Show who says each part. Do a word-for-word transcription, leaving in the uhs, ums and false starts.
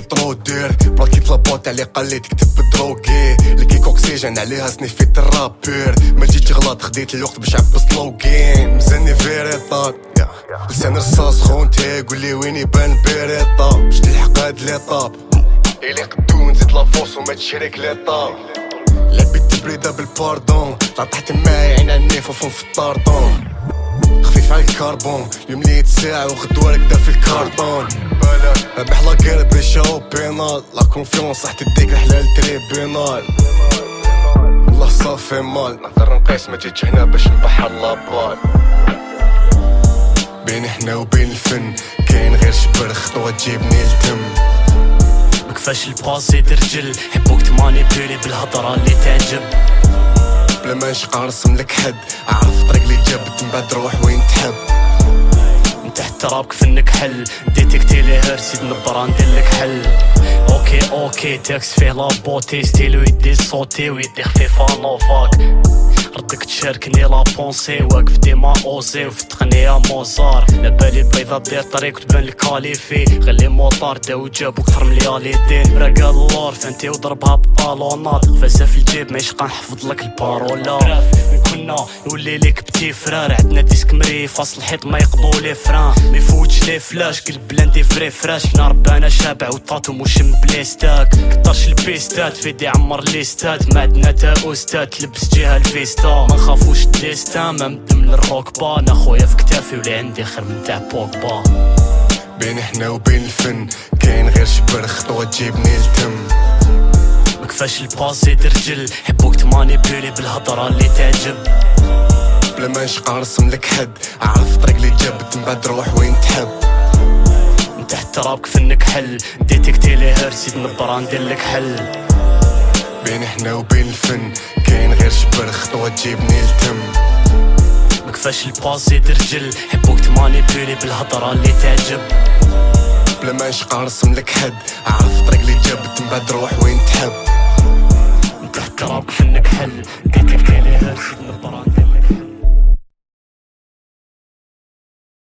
Speaker 1: الميترو دير بلاكيت لابوط علي قال لي تكتب بدروغي لكيك اوكسيجين عليها سنيفيت الرابير ما جيتش غلط خديت الوقت باش عبس لوغين مزني فيريطات لسان رصاص خونتي قولي وين يبان بيريطا باش تلحق هاد ليطاب إلي قدو نزيد لافورس وما تشريك ليطاب لعبيت تبريدة بالباردون طاحت معايا عين النيف وفون في الطاردون خفيف على الكربون اليوم ليت ساعة وغدوة ركدا في الكربون ربح لا كير بيشاو بينال لا كونفيونس راح تديك رحلة للتريبينال والله صافي مال نقدر نقيس ما جيتش هنا باش نبحر لابال بين حنا وبين الفن كاين غير شبر خطوة تجيبني التم
Speaker 2: مكفاش الباسي درجل حبوك تمانيبيلي بالهضرة اللي تعجب
Speaker 1: بلا ما نشقى نرسم لك حد عارف الطريق اللي جابت من بعد روح وين تحب
Speaker 2: من تحت ترابك فنك حل ديتكتي لي هرسي نبرا نديرلك حل اوكي اوكي تاكس فيه لابوتي ستيلو يدي صوتي ويدي خفيفة نوفاك ردك تشاركني لا بونسي واقف ديما اوزي وفي التقنية موزار لبالي بيضا دير طريق وتبان الكاليفي غلي موطار داو جابو كثر من الياليدين راقا اللور فانتي وضربها ببالونات غفاسة في الجيب ما يشقى نحفظ لك البارولا من كنا يولي ليك بتي فرار عندنا ديسك مري فاصل الحيط ما يقضو لي فران ما يفوتش لي فلاش قلب بلاندي فري فراش كنا ربانا شابع وطاطو موشم بليستاك كترش البيستات فيدي عمر ليستات ما عندنا تا استاذ تلبس جهة الفيستا ما نخافوش الديستان ما مدم للروكبا انا خويا في كتافي ولا عندي خير من تاع بوكبا
Speaker 1: بين حنا وبين الفن كاين غير شبر خطوة تجيبني التم
Speaker 2: مكفاش الباسي درجل حبوك تمانيبيلي بالهضرة اللي تعجب
Speaker 1: بلا ما نشقى نرسم لك حد عارف الطريق اللي جابت من بعد روح وين تحب
Speaker 2: من تحت ترابك فنك حل ديتكتي لي هرسي نبرا نديرلك حل
Speaker 1: بين حنا وبين الفن كاين غير شبر خطوة تجيبني التم
Speaker 2: مكفاش الباسي درجل حبوك تمانيبيلي بالهضرة اللي تعجب
Speaker 1: بلا ما نشقى نرسم لك حد عارف الطريق اللي جابت من بعد روح وين تحب
Speaker 2: من تحت ترابك فنك حل ديتكتي لي هرسي نبرا